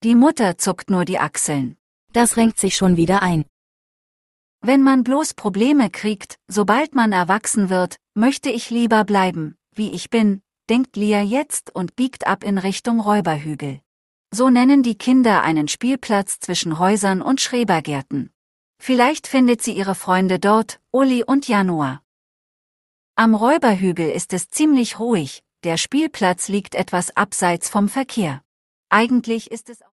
Die Mutter zuckt nur die Achseln. Das renkt sich schon wieder ein. Wenn man bloß Probleme kriegt, sobald man erwachsen wird, möchte ich lieber bleiben, wie ich bin, denkt Lia jetzt und biegt ab in Richtung Räuberhügel. So nennen die Kinder einen Spielplatz zwischen Häusern und Schrebergärten. Vielleicht findet sie ihre Freunde dort, Uli und Januar. Am Räuberhügel ist es ziemlich ruhig, der Spielplatz liegt etwas abseits vom Verkehr. Eigentlich ist es